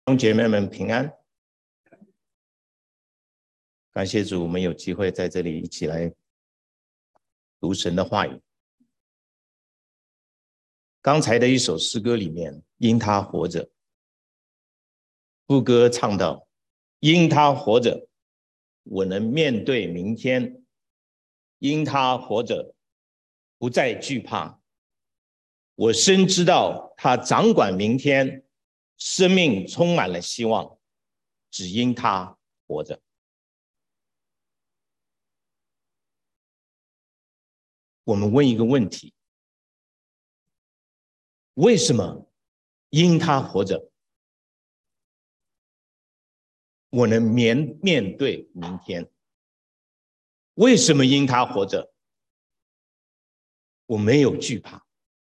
弟兄姐妹们平安，感谢主，我们有机会在这里一起来读神的话语。刚才的一首诗歌里面，因他活着，副歌唱到，因他活着，我能面对明天，因他活着，不再惧怕。我深知道他掌管明天，生命充满了希望，只因他活着。我们问一个问题，为什么因他活着，我能面对明天？为什么因他活着，我没有惧怕？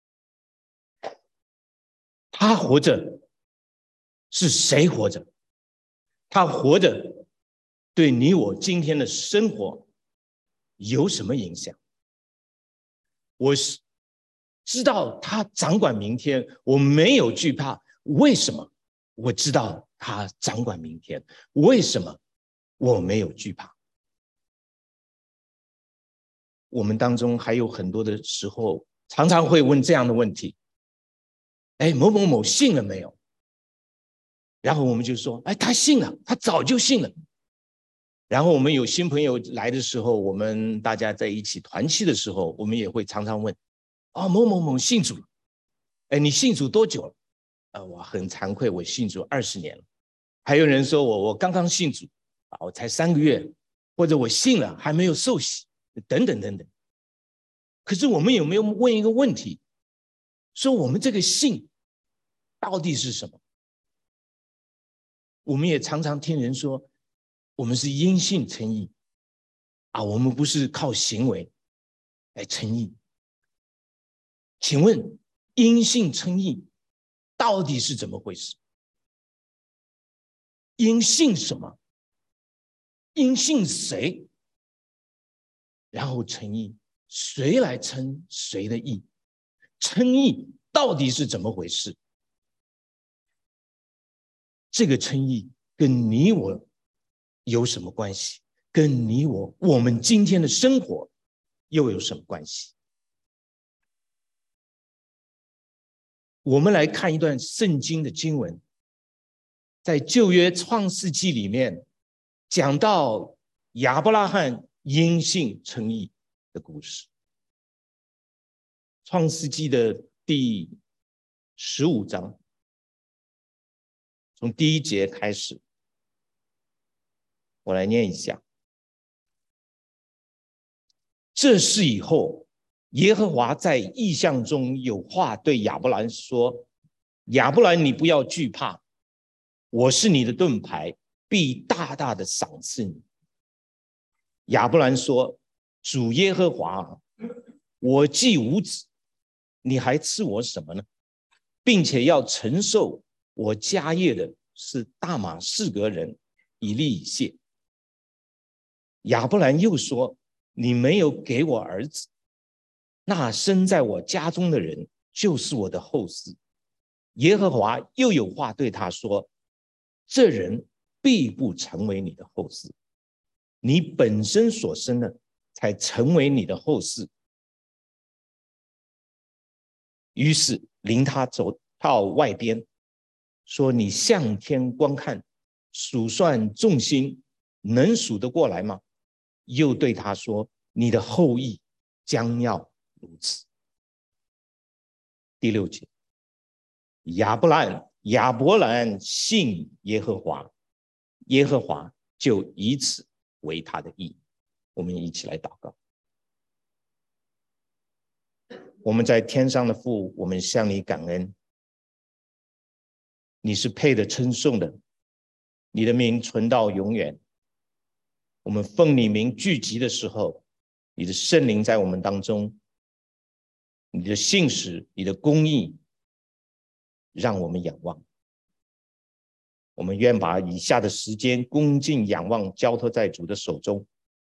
他活着，是谁活着？他活着，对你我今天的生活有什么影响？我知道他掌管明天，我没有惧怕。为什么？我知道他掌管明天，为什么我没有惧怕？我们当中还有很多的时候，常常会问这样的问题：哎，某某某信了没有？然后我们就说：哎，他信了，他早就信了。然后我们有新朋友来的时候，我们大家在一起团契的时候，我们也会常常问：哦，某某某信主了，哎，你信主多久了？我很惭愧，我信主20年了。还有人说我刚刚信主，我才3个月，或者我信了还没有受洗，等等等等。可是我们有没有问一个问题，说我们这个信到底是什么？我们也常常听人说，我们是因信称义我们不是靠行为来称义。请问因信称义到底是怎么回事？因信什么？因信谁？然后称义，谁来称谁的义？称义到底是怎么回事？这个称义跟你我有什么关系？跟你我们今天的生活又有什么关系？我们来看一段圣经的经文，在旧约创世纪里面讲到亚伯拉罕因信称义的故事。创世纪的第15章，从第1节开始，我来念一下。这事以后，耶和华在异象中有话对亚伯兰说：亚伯兰，你不要惧怕，我是你的盾牌，必大大的赏赐你。亚伯兰说：主耶和华，我既无子，你还赐我什么呢？并且要承受我家业的是大马士革人以利谢。亚伯兰又说：你没有给我儿子，那生在我家中的人就是我的后嗣。耶和华又有话对他说：这人必不成为你的后嗣，你本身所生的才成为你的后嗣。于是领他走到外边，说：你向天观看，数算众星，能数得过来吗？又对他说：你的后裔将要如此。第6节，亚伯兰信耶和华，耶和华就以此为他的义。我们一起来祷告。我们在天上的父，我们向你感恩，你是配得称颂的，你的名存到永远。我们奉你名聚集的时候，你的圣灵在我们当中，你的信实，你的公义，让我们仰望。我们愿把以下的时间恭敬仰望交托在主的手中，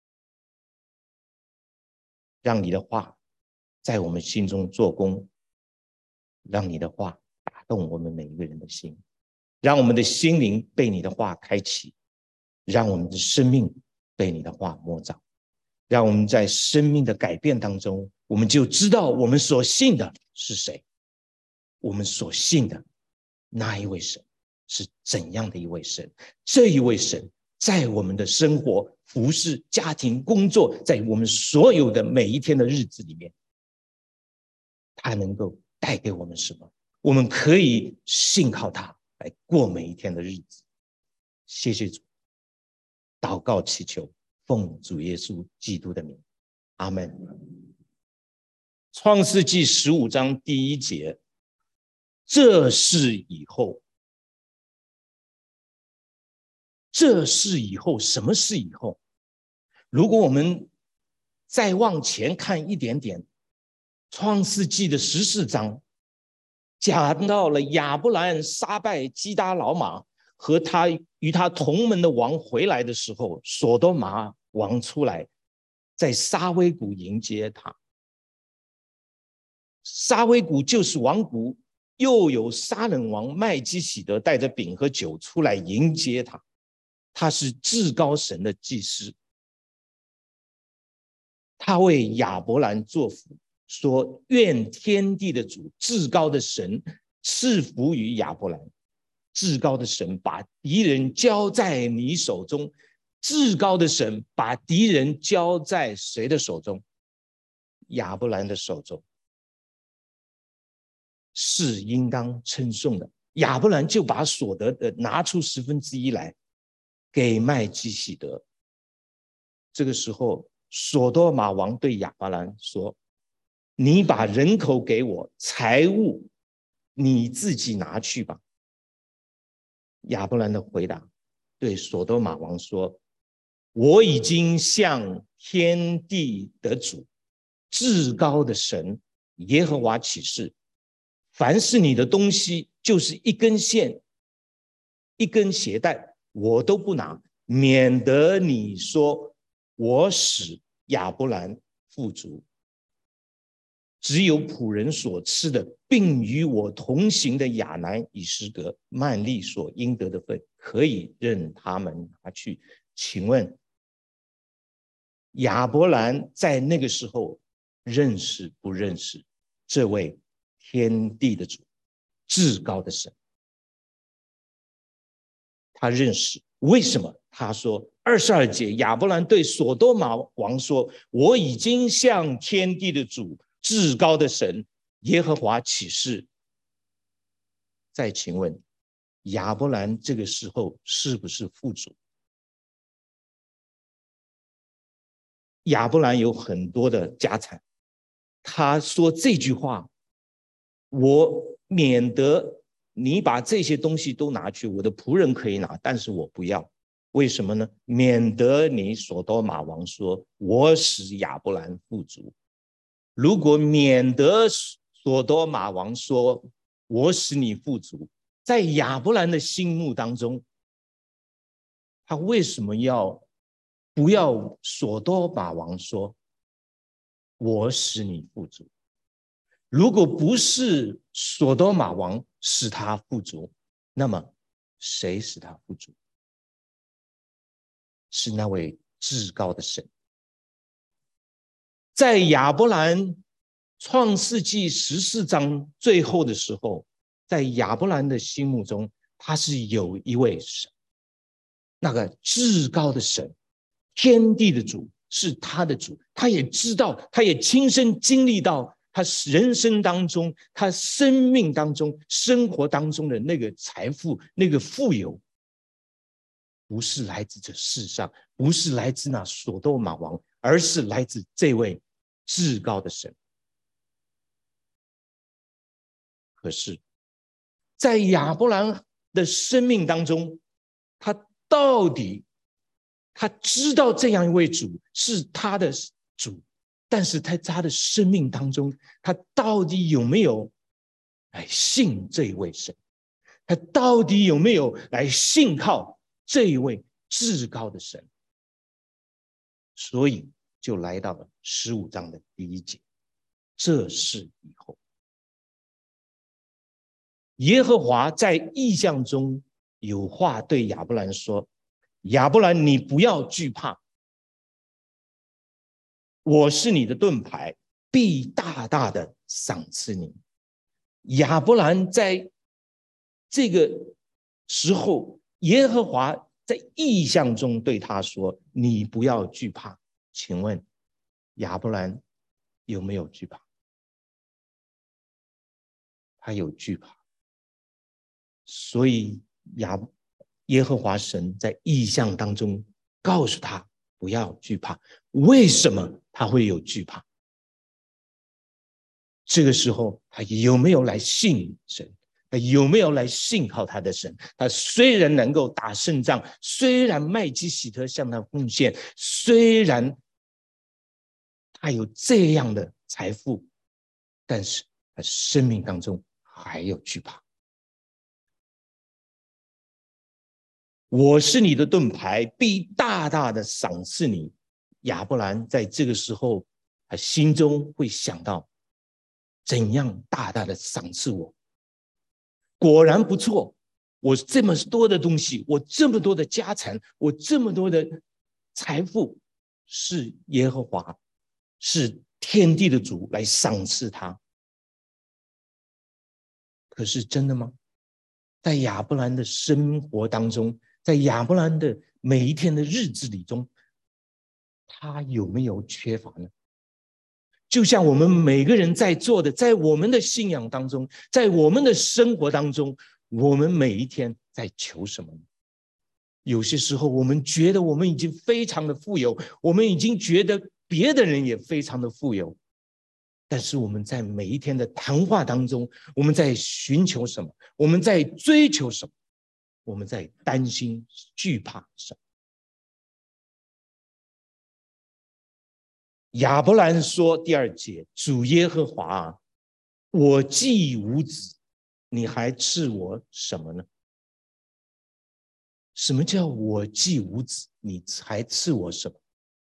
让你的话在我们心中做工，让你的话打动我们每一个人的心。 让我们的心灵被你的话开启，让我们的生命被你的话摸着，让我们在生命的改变当中，我们就知道我们所信的是谁，我们所信的那一位神是怎样的一位神。这一位神在我们的生活、服事、家庭、工作，在我们所有的每一天的日子里面，他能够带给我们什么？我们可以信靠他来过每一天的日子。谢谢主，祷告祈求，奉主耶稣基督的名，阿们。创世纪15章第1节，这事以后，这事以后，什么事以后？如果我们再往前看一点点，创世纪的14章讲到了亚伯兰杀败基达老马和他与他同门的王回来的时候，所多玛王出来在沙威谷迎接他。沙威谷就是王谷，又有撒冷王麦基洗德带着饼和酒出来迎接他。他是至高神的祭司，他为亚伯兰作福，说愿天地的主至高的神赐福于亚伯兰。至高的神把敌人交在你手中，至高的神把敌人交在谁的手中？亚伯兰的手中，是应当称颂的。亚伯兰就把所得的拿出1/10来给麦基洗德。这个时候，所多玛王对亚伯兰说：你把人口给我，财物你自己拿去吧。亚伯兰的回答对所多玛王说：我已经向天地的主至高的神耶和华起誓，凡是你的东西，就是一根线一根鞋带，我都不拿，免得你说我使亚伯兰富足。只有仆人所吃的，并与我同行的亚南、以实革、曼利所应得的份，可以任他们拿去。请问亚伯兰在那个时候认识不认识这位天地的主、至高的神？他认识。为什么？他说22节，亚伯兰对所多玛王说：我已经向天地的主、至高的神耶和华起誓。再请问，亚伯兰这个时候是不是富足？亚伯兰有很多的家产，他说这句话：我免得你把这些东西都拿去，我的仆人可以拿，但是我不要。为什么呢？免得你所多玛王说我使亚伯兰富足。如果免得所多玛王说我使你富足，在亚伯兰的心目当中，他为什么不要所多玛王说我使你富足？如果不是所多玛王使他富足，那么谁使他富足？是那位至高的神。在亚伯兰创世纪14章最后的时候，在亚伯兰的心目中，他是有一位神，那个至高的神，天地的主，是他的主。他也知道，他也亲身经历到他人生当中，他生命当中，生活当中的那个财富，那个富有，不是来自这世上，不是来自那所多玛王，而是来自这位至高的神。可是在亚伯兰的生命当中，他到底他知道这样一位主是他的主，但是在他的生命当中，他到底有没有来信这一位神？他到底有没有来信靠这一位至高的神？所以就来到了15章的第1节，这事以后，耶和华在异象中有话对亚伯兰说：亚伯兰，你不要惧怕，我是你的盾牌，必大大的赏赐你。亚伯兰在这个时候，耶和华在异象中对他说：你不要惧怕。请问亚伯兰有没有惧怕？他有惧怕，所以耶和华神在异象当中告诉他不要惧怕。为什么他会有惧怕？这个时候他有没有来信神？他有没有来信靠他的神？他虽然能够打胜仗，虽然麦基洗德向他奉献，虽然他有这样的财富，但是他生命当中还有惧怕。我是你的盾牌，必大大的赏赐你。亚伯兰在这个时候，他心中会想到，怎样大大的赏赐我？果然不错，我这么多的东西，我这么多的家产，我这么多的财富，是耶和华，是天地的主来赏赐他。可是真的吗？在亚伯兰的生活当中，在亚伯兰的每一天的日子里中，他有没有缺乏呢？就像我们每个人在做的，在我们的信仰当中，在我们的生活当中，我们每一天在求什么呢？有些时候我们觉得我们已经非常的富有，我们已经觉得别的人也非常的富有，但是我们在每一天的谈话当中，我们在寻求什么？我们在追求什么？我们在担心惧怕什么？亚伯兰说第2节，主耶和华，我既无子，你还赐我什么呢？什么叫我既无子，你还赐我什么？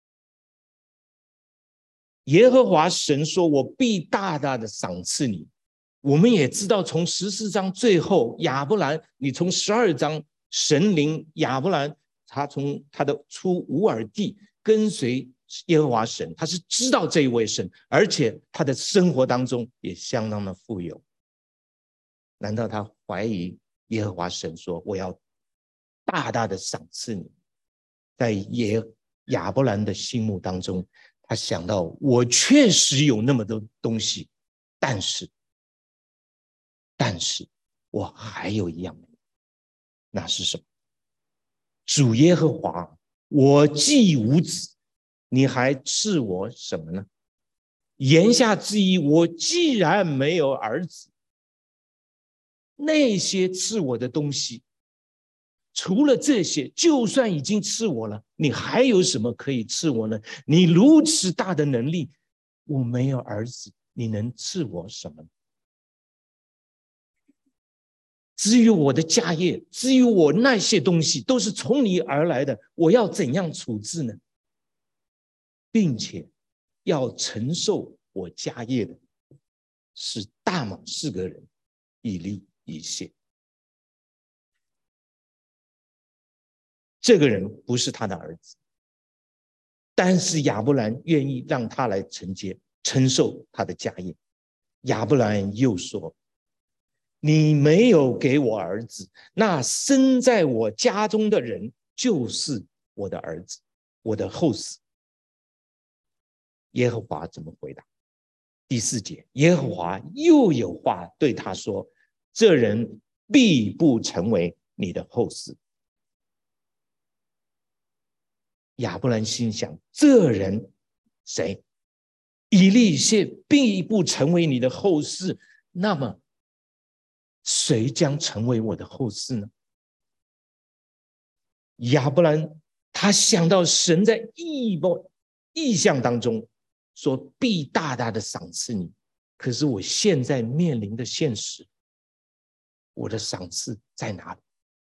耶和华神说，我必大大的赏赐你。我们也知道，从14章最后，亚伯兰，你从12章，神领亚伯兰，他从他的出乌尔地跟随耶和华神，他是知道这一位神，而且他的生活当中也相当的富有。难道他怀疑耶和华神说，我要大大的赏赐你？在亚伯兰的心目当中，他想到，我确实有那么多东西，但是我还有一样，那是什么？主耶和华，我既无子，你还赐我什么呢？言下之意，我既然没有儿子，那些赐我的东西，除了这些，就算已经赐我了，你还有什么可以赐我呢？你如此大的能力，我没有儿子，你能赐我什么？至于我的家业，至于我那些东西，都是从你而来的，我要怎样处置呢？并且要承受我家业的是大马士革人以利以谢。这个人不是他的儿子，但是亚伯兰愿意让他来承受他的家业。亚伯兰又说，你没有给我儿子，那生在我家中的人就是我的儿子，我的后嗣。耶和华怎么回答？第4节，耶和华又有话对他说，这人必不成为你的后嗣。亚伯兰心想，这人谁？以利谢必不成为你的后嗣，那么谁将成为我的后嗣呢？亚伯兰他想到神在异象当中说必大大的赏赐你，可是我现在面临的现实，我的赏赐在哪里？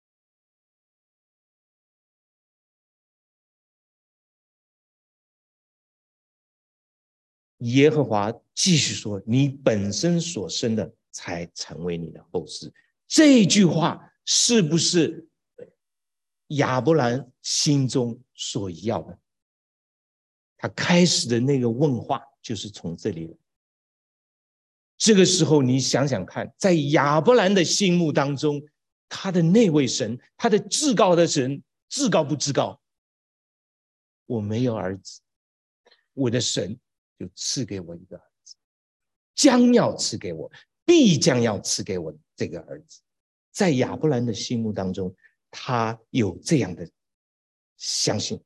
耶和华继续说，你本身所生的才成为你的后嗣。这句话是不是亚伯兰心中所要的？他开始的那个问话就是从这里来。这个时候你想想看，在亚伯兰的心目当中，他的那位神，他的至高的神，至高不至高？我没有儿子，我的神就赐给我一个儿子，将要赐给我，必将要赐给我这个儿子。在亚伯兰的心目当中，他有这样的相信。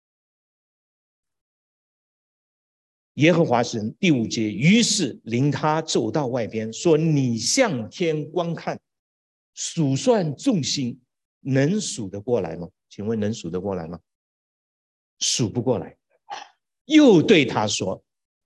耶和华神第5节，于是领他走到外边，说：你向天观看，数算众星，能数得过来吗？请问能数得过来吗？数不过来。又对他说：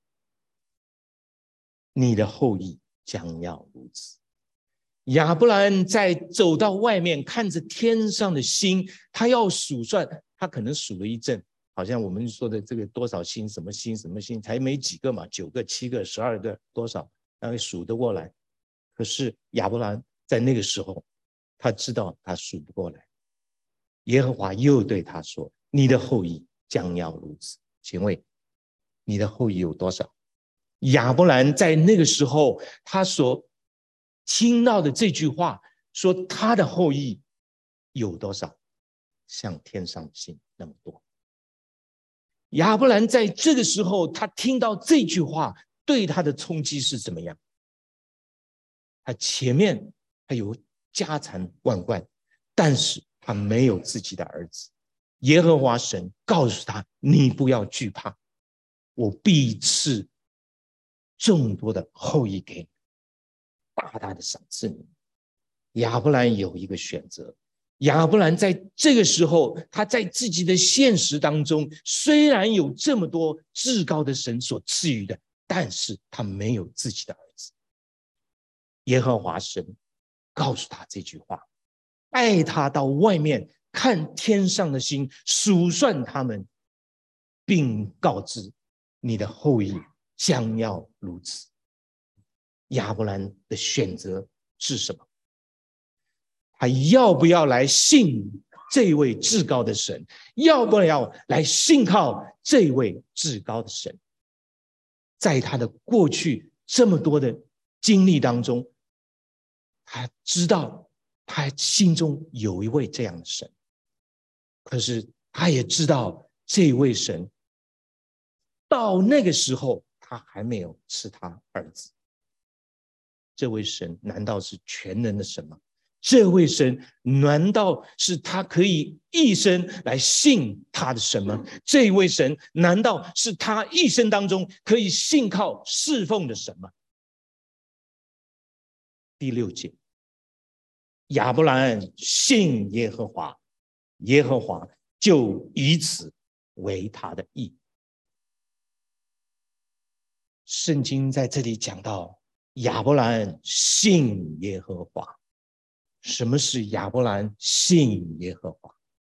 你的后裔将要如此。亚伯兰在走到外面，看着天上的星，他要数算，他可能数了一阵，好像我们说的这个多少星，什么星，什么星，才没几个嘛，9个、7个、12个，多少，然后数得过来。可是亚伯兰在那个时候，他知道他数不过来。耶和华又对他说：你的后裔将要如此。请问你的后裔有多少？亚伯兰在那个时候，他所听到的这句话说他的后裔有多少？像天上的星那么多。亚伯兰在这个时候，他听到这句话对他的冲击是怎么样？他前面他有家产万贯，但是他没有自己的儿子。耶和华神告诉他：你不要惧怕，我必赐众多的后裔给你，大大的赏赐你。亚伯兰有一个选择。亚伯兰在这个时候，他在自己的现实当中，虽然有这么多至高的神所赐予的，但是他没有自己的儿子。耶和华神告诉他这句话，带他到外面看天上的星，数算他们，并告知你的后裔将要如此。亚伯兰的选择是什么？他要不要来信这位至高的神？要不要来信靠这位至高的神？在他的过去这么多的经历当中，他知道他心中有一位这样的神，可是他也知道这位神到那个时候他还没有赐他儿子。这位神难道是全能的神吗？这位神难道是他可以一生来信他的神吗？这位神难道是他一生当中可以信靠侍奉的神吗？第6节，亚伯兰信耶和华，耶和华就以此为他的义。圣经在这里讲到亚伯兰信耶和华。什么是亚伯兰信耶和华？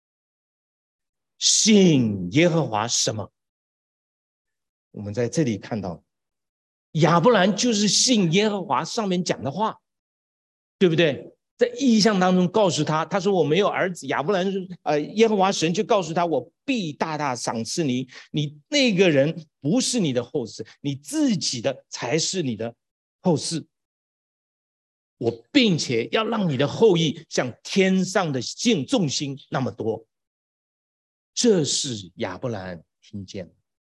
信耶和华什么？我们在这里看到亚伯兰就是信耶和华上面讲的话，对不对？在意象当中告诉他，他说我没有儿子。亚伯兰耶和华神就告诉他，我必大大赏赐你，你那个人不是你的后嗣，你自己的才是你的后嗣。我并且要让你的后裔像天上的众星那么多。这是亚伯兰听见。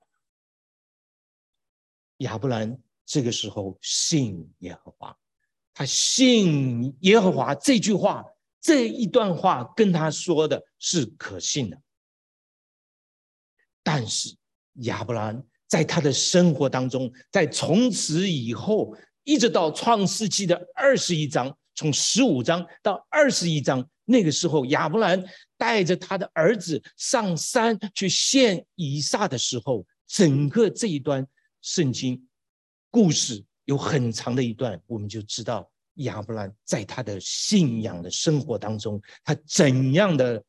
亚伯兰这个时候信耶和华，他信耶和华这句话，这一段话跟他说的是可信的。但是亚伯兰在他的生活当中，在从此以后一直到创世纪的21章，从15章到21章，那个时候亚伯兰带着他的儿子上山去献以撒的时候，整个这一段圣经故事有很长的一段，我们就知道亚伯兰在他的信仰的生活当中，他怎样的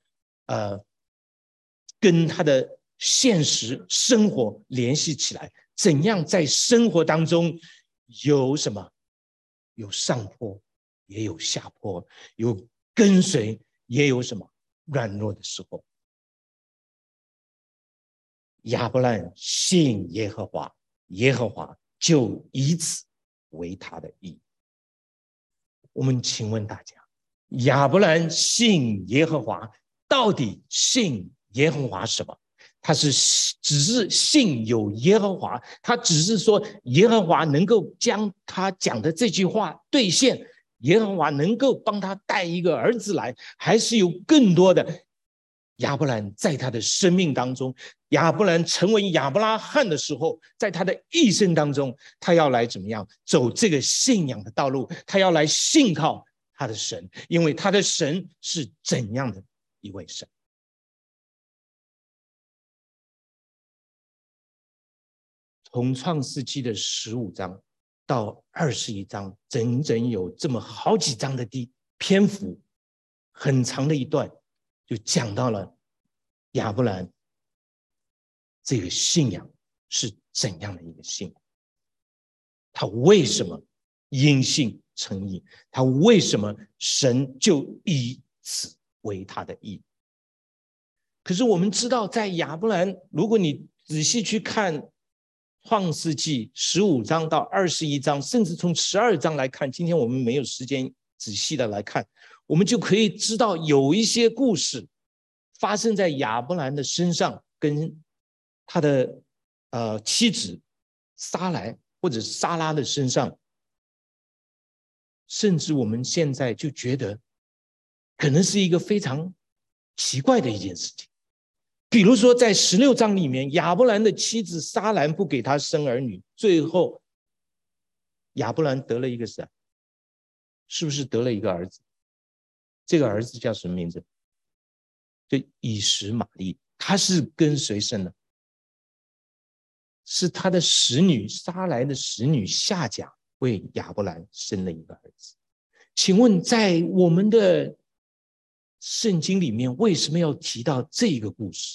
跟他的现实生活联系起来，怎样在生活当中有什么？有上坡，也有下坡，有跟随也有什么软弱的时候。亚伯兰信耶和华，耶和华就以此为他的义。我们请问大家，亚伯兰信耶和华，到底信耶和华什么？他是只是信有耶和华，他只是说耶和华能够将他讲的这句话兑现，耶和华能够帮他带一个儿子来，还是有更多的？亚伯兰在他的生命当中，亚伯兰成为亚伯拉罕的时候，在他的一生当中，他要来怎么样走这个信仰的道路？他要来信靠他的神，因为他的神是怎样的一位神？从创世纪的15章到21章，整整有这么好几章的篇幅，很长的一段，就讲到了亚伯兰这个信仰是怎样的一个信仰，他为什么因信称义，他为什么神就以此为他的义。可是我们知道，在亚伯兰，如果你仔细去看创世纪15章到21章，甚至从12章来看，今天我们没有时间仔细的来看，我们就可以知道有一些故事发生在亚伯兰的身上，跟他的妻子撒莱或者撒拉的身上，甚至我们现在就觉得可能是一个非常奇怪的一件事情。比如说在16章里面，亚伯兰的妻子撒兰不给他生儿女，最后亚伯兰得了一个啥？是不是得了一个儿子？这个儿子叫什么名字？就以实玛利。他是跟谁生的？是他的使女撒莱的使女夏甲为亚伯兰生了一个儿子。请问在我们的圣经里面为什么要提到这个故事？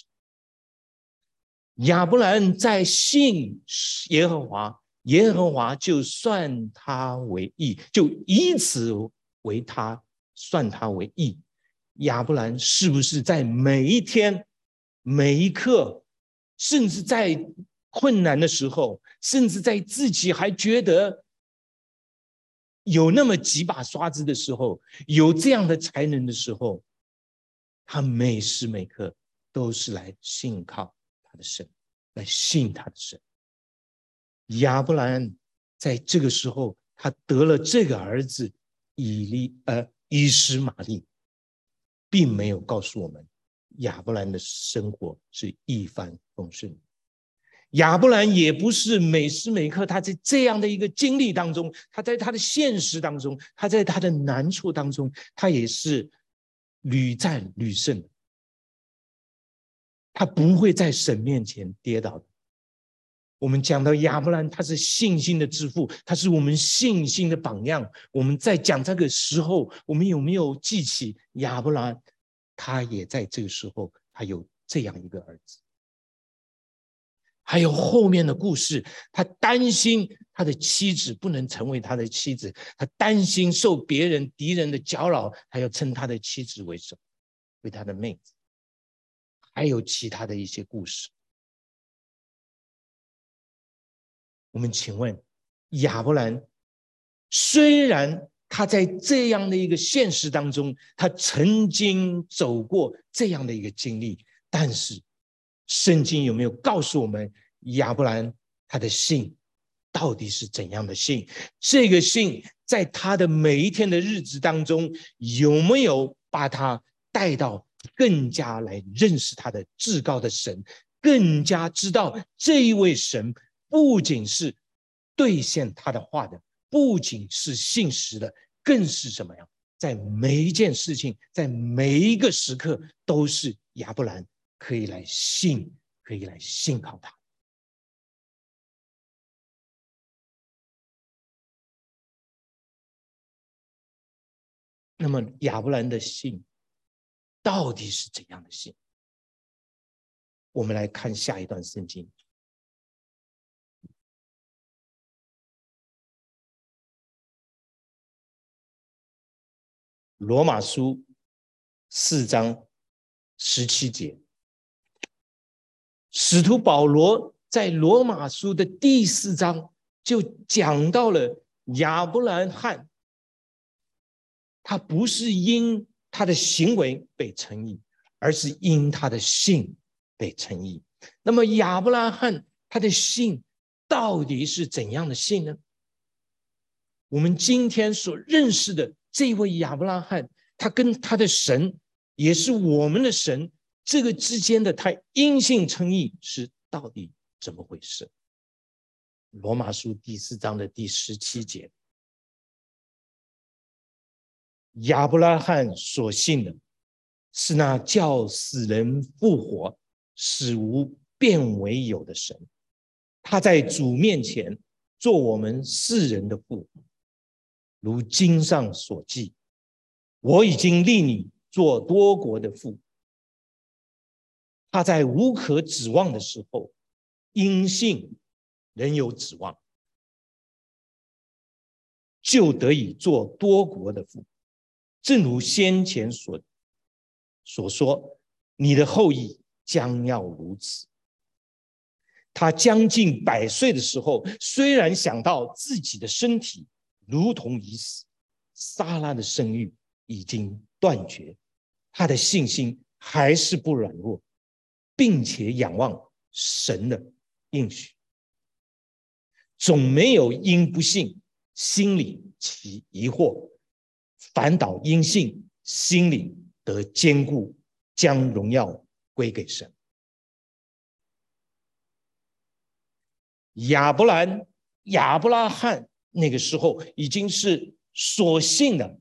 亚伯兰在信耶和华，耶和华就算他为义，就以此为他算他为义。亚伯兰是不是在每一天每一刻，甚至在困难的时候，甚至在自己还觉得有那么几把刷子的时候，有这样的才能的时候，他每时每刻都是来信靠他的神，来信他的神。亚伯兰在这个时候，他得了这个儿子以实玛利，并没有告诉我们亚伯兰的生活是一帆风顺。亚伯兰也不是每时每刻他在这样的一个经历当中，他在他的现实当中，他在他的难处当中，他也是屡战屡胜的，他不会在神面前跌倒的。我们讲到亚伯兰，他是信心的之父，他是我们信心的榜样。我们在讲这个时候，我们有没有记起亚伯兰？他也在这个时候，他有这样一个儿子。还有后面的故事，他担心他的妻子不能成为他的妻子，他担心受别人敌人的搅扰，他要称他的妻子为什么？为他的妹子。还有其他的一些故事。我们请问，亚伯兰虽然他在这样的一个现实当中，他曾经走过这样的一个经历，但是圣经有没有告诉我们亚伯兰他的信到底是怎样的信？这个信在他的每一天的日子当中，有没有把他带到更加来认识他的至高的神，更加知道这一位神不仅是兑现他的话的，不仅是信实的，更是什么呀？在每一件事情，在每一个时刻，都是亚伯兰可以来信，可以来信靠他。那么亚伯兰的信到底是怎样的信？我们来看下一段圣经。罗马书 4章17节，使徒保罗在罗马书的第4章就讲到了亚伯兰罕，他不是因他的行为被称义，而是因他的信被称义。那么亚伯拉罕他的信到底是怎样的信呢？我们今天所认识的这位亚伯拉罕，他跟他的神，也是我们的神，这个之间的他因信称义是到底怎么回事？罗马书第4章的第17节，亚伯拉罕所信的是那叫死人复活、使无变为有的神，他在主面前做我们世人的父，如经上所记，我已经立你做多国的父。他在无可指望的时候，因信仍有指望，就得以做多国的父。正如先前所说，你的后裔将要如此。他将近100岁的时候，虽然想到自己的身体如同已死，撒拉的生育已经断绝，他的信心还是不软弱，并且仰望神的应许，总没有因不信心里起疑惑，反倒因信心里得坚固，将荣耀归给神。亚伯拉罕那个时候已经是所信的。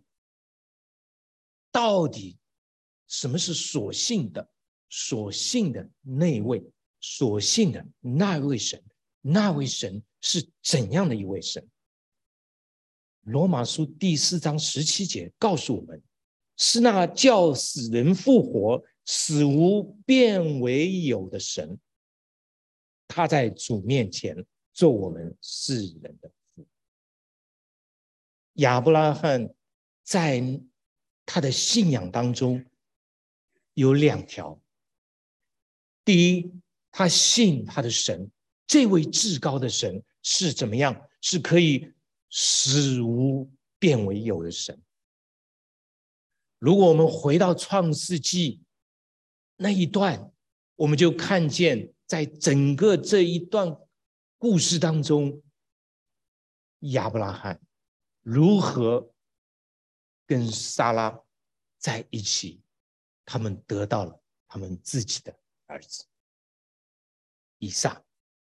到底什么是所信的？所信的那位，所信的那位神，那位神是怎样的一位神？罗马书第4章17节告诉我们，是那叫死人复活、使无变为有的神，他在主面前做我们世人的父。亚伯拉罕在他的信仰当中有2条。第一，他信他的神，这位至高的神是怎么样？是可以使无变为有的神。如果我们回到创世纪那一段，我们就看见在整个这一段故事当中，亚伯拉罕如何跟撒拉在一起，他们得到了他们自己的儿子以撒。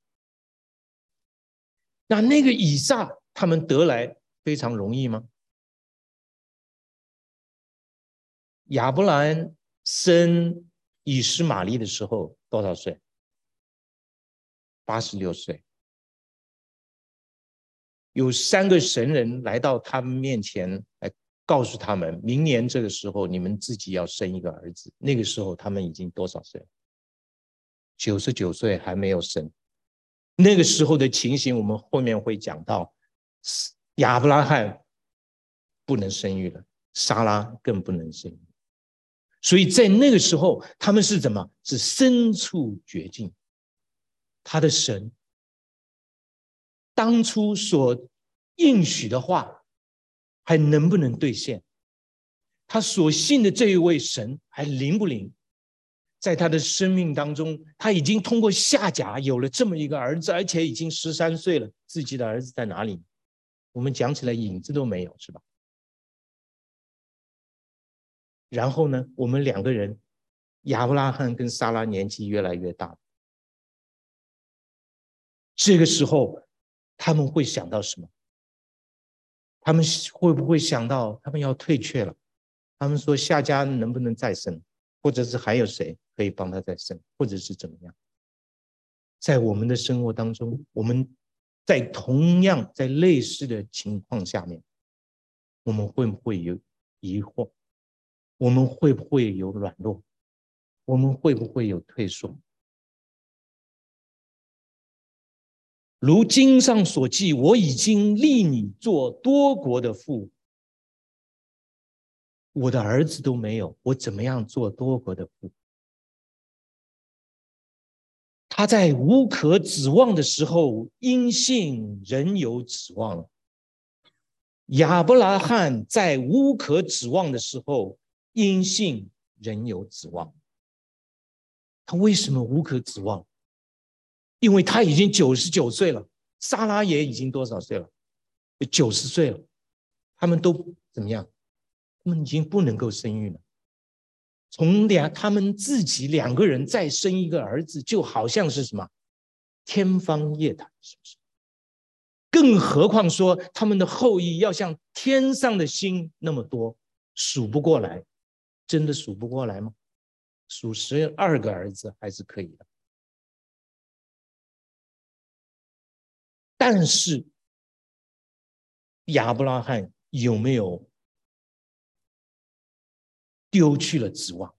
那个以撒他们得来非常容易吗？亚伯兰生以实玛利的时候多少岁？86岁。有3个神人来到他们面前，来告诉他们，明年这个时候你们自己要生一个儿子。那个时候他们已经多少岁？99岁还没有生。那个时候的情形我们后面会讲到，亚伯拉罕不能生育了，撒拉更不能生育。所以在那个时候他们是怎么？是身处绝境。他的神当初所应许的话还能不能兑现？他所信的这一位神还灵不灵？在他的生命当中，他已经通过夏甲有了这么一个儿子，而且已经13岁了。自己的儿子在哪里？我们讲起来影子都没有，是吧？然后呢，我们2个人，亚伯拉罕跟撒拉年纪越来越大，这个时候他们会想到什么？他们会不会想到他们要退却了？他们说夏甲能不能再生，或者是还有谁可以帮他再生，或者是怎么样？在我们的生活当中，我们在同样在类似的情况下面，我们会不会有疑惑？我们会不会有软弱？我们会不会有退缩？如经上所记，我已经立你做多国的父。 我的儿子都没有，我怎么样做多国的父？他在无可指望的时候，因信仍有指望。亚伯拉罕在无可指望的时候，因信仍有指望。他为什么无可指望？因为他已经99岁了，撒拉也已经多少岁了？90岁了，他们都怎么样？他们已经不能够生育了。他们自己2个人再生一个儿子，就好像是什么天方夜谭，是不是？更何况说他们的后裔要像天上的星那么多，数不过来，真的数不过来吗？数12个儿子还是可以的。但是亚伯拉罕有没有丢去了指望？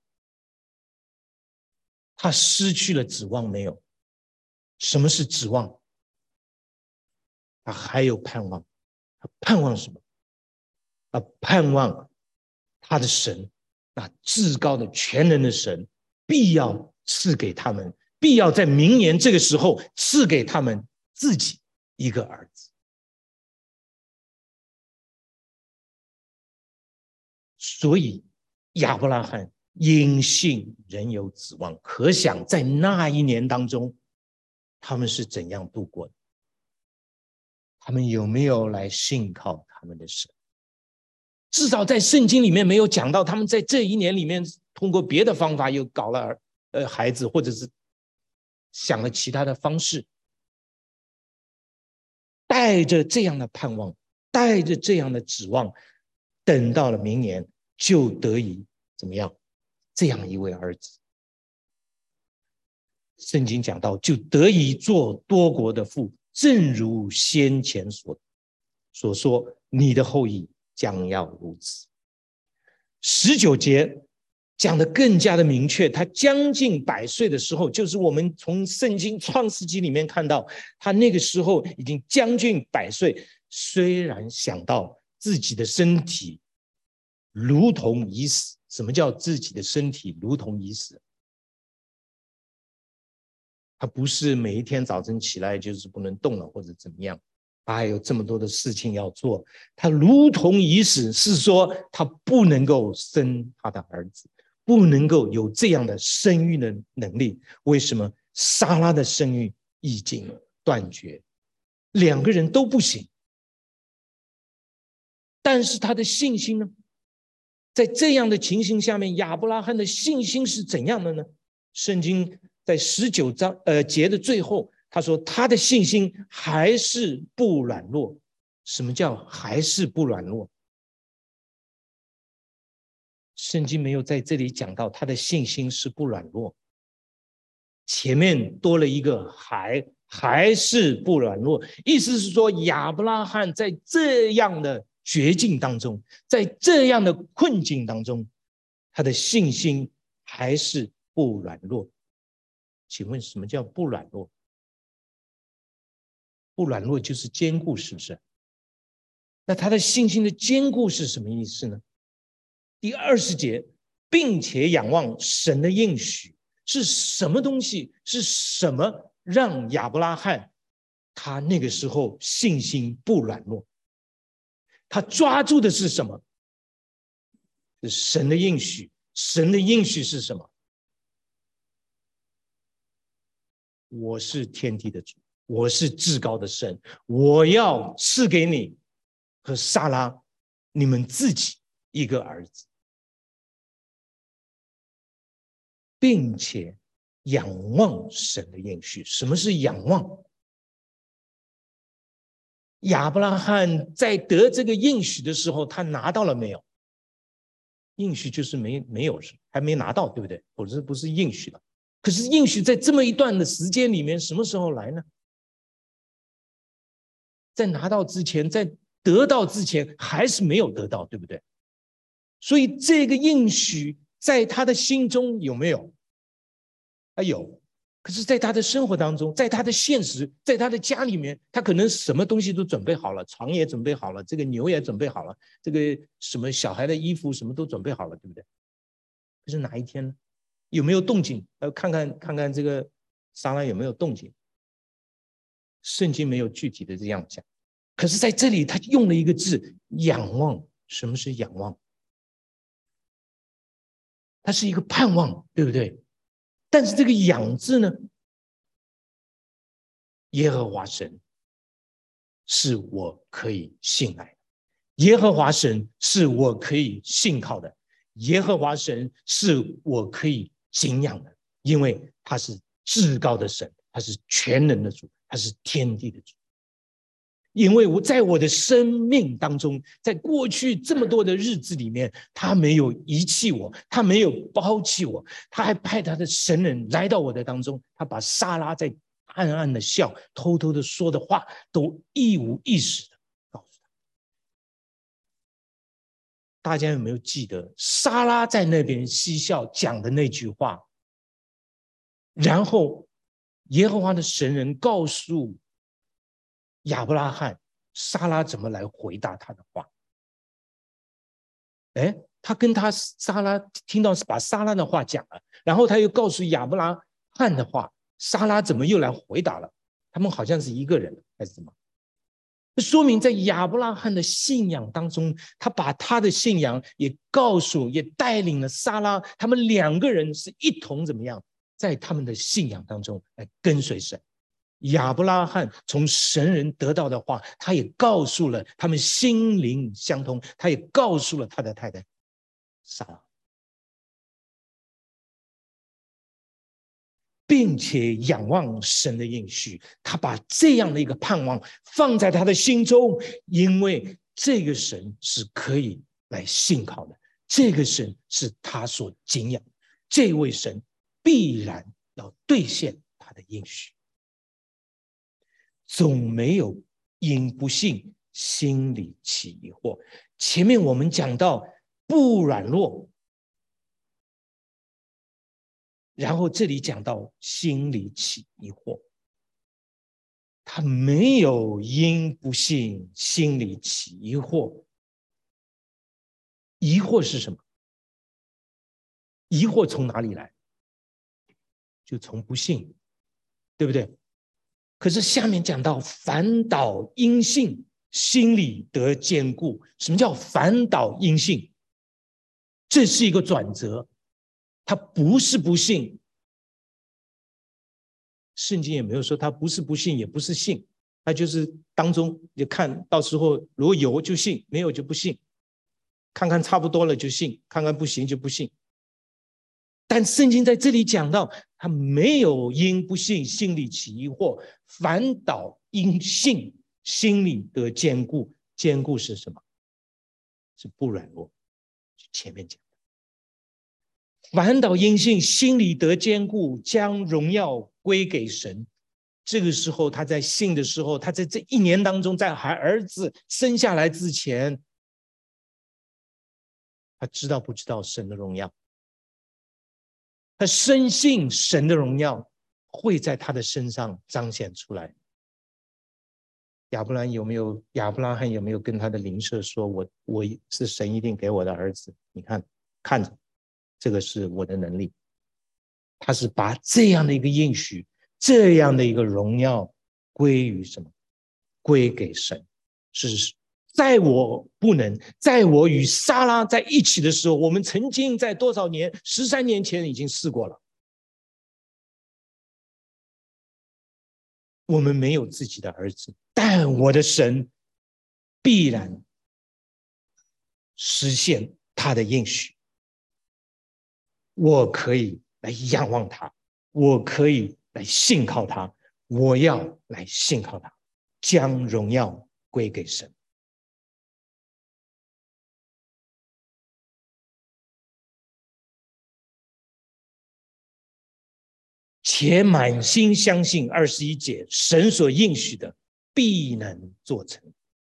他失去了指望没有？什么是指望？他还有盼望。他盼望什么？他盼望他的神，那至高的全能的神必要赐给他们，必要在明年这个时候赐给他们自己一个儿子。所以亚伯拉罕因信仍有指望，可想在那一年当中他们是怎样度过的？他们有没有来信靠他们的神？至少在圣经里面没有讲到他们在这一年里面通过别的方法又搞了孩子，或者是想了其他的方式，带着这样的盼望，带着这样的指望，等到了明年就得以怎么样？这样一位儿子，圣经讲到就得以做多国的父，正如先前所说，你的后裔将要如此。19节讲得更加的明确，他将近100岁的时候，就是我们从圣经创世纪里面看到，他那个时候已经将近100岁，虽然想到自己的身体如同已死。什么叫自己的身体如同已死？他不是每一天早晨起来就是不能动了或者怎么样，他还有这么多的事情要做。他如同已死，是说他不能够生他的儿子，不能够有这样的生育的能力。为什么？撒拉的生育已经断绝，2个人都不行。但是他的信心呢？在这样的情形下面，亚伯拉罕的信心是怎样的呢？圣经在19节的最后，他说他的信心还是不软弱。什么叫还是不软弱？圣经没有在这里讲到他的信心是不软弱，前面多了一个还是不软弱，意思是说亚伯拉罕在这样的绝境当中，在这样的困境当中，他的信心还是不软弱。请问什么叫不软弱？不软弱就是坚固，是不是？那他的信心的坚固是什么意思呢？第20节，并且仰望神的应许，是什么东西？是什么让亚伯拉罕他那个时候信心不软弱？他抓住的是什么？是神的应许。神的应许是什么？我是天地的主，我是至高的神，我要赐给你和撒拉你们自己一个儿子，并且仰望神的应许。什么是仰望？亚伯拉罕在得这个应许的时候，他拿到了没有？应许就是没有，还没拿到，对不对？否则不是应许了。可是应许在这么一段的时间里面，什么时候来呢？在拿到之前，在得到之前，还是没有得到，对不对？所以这个应许在他的心中有没有？他有。 可是在他的生活当中，在他的现实，在他的家里面，他可能什么东西都准备好了，床也准备好了，这个牛也准备好了，这个什么小孩的衣服什么都准备好了，对不对？可是哪一天呢？有没有动静？看看这个撒拉有没有动静？圣经没有具体的这样讲。可是在这里他用了一个字仰望。什么是仰望？它是一个盼望，对不对？但是这个仰字呢，耶和华神是我可以信赖的，耶和华神是我可以信靠的，耶和华神是我可以敬仰的，因为他是至高的神，他是全能的主，他是天地的主。因为在我的生命当中，在过去这么多的日子里面，他没有遗弃我，他没有抛弃我，他还派他的神人来到我的当中，他把撒拉在暗暗的笑、偷偷的说的话，都一五一十的告诉他。大家有没有记得撒拉在那边嬉笑讲的那句话？然后耶和华的神人告诉亚伯拉罕，撒拉怎么来回答他的话？哎，他跟撒拉听到把撒拉的话讲了，然后他又告诉亚伯拉罕的话，撒拉怎么又来回答了？他们好像是一个人还是什么？这说明在亚伯拉罕的信仰当中，他把他的信仰也告诉，也带领了撒拉，他们两个人是一同怎么样，在他们的信仰当中来跟随神。亚伯拉罕从神人得到的话，他也告诉了他们心灵相通，他也告诉了他的太太撒拉，并且仰望神的应许，他把这样的一个盼望放在他的心中，因为这个神是可以来信靠的，这个神是他所敬仰的，这位神必然要兑现他的应许。总没有因不信心里起疑惑。前面我们讲到不软弱，然后这里讲到心里起疑惑，他没有因不信心里起疑惑。疑惑是什么？疑惑从哪里来？就从不信，对不对？可是下面讲到反倒因信，心里得坚固。什么叫反倒因信？这是一个转折，他不是不信，圣经也没有说他不是不信，也不是信，他就是当中就看到时候如果有就信，没有就不信，看看差不多了就信，看看不行就不信。但圣经在这里讲到，他没有因不信心里起疑惑，反倒因信心里得坚固。坚固是什么？是不软弱。前面讲反倒因信心里得坚固，将荣耀归给神。这个时候他在信的时候，他在这一年当中，在儿子生下来之前，他知道不知道神的荣耀？他深信神的荣耀会在他的身上彰显出来。亚伯拉罕有没有跟他的邻舍说，我是神一定给我的儿子？你看着，这个是我的能力。他是把这样的一个应许，这样的一个荣耀归于什么？归给神。是在我不能，在我与撒拉在一起的时候，我们曾经在多少年，13年前已经试过了。我们没有自己的儿子，但我的神必然实现他的应许。我可以来仰望他，我可以来信靠他，我要来信靠他，将荣耀归给神。且满心相信21节神所应许的必能做成。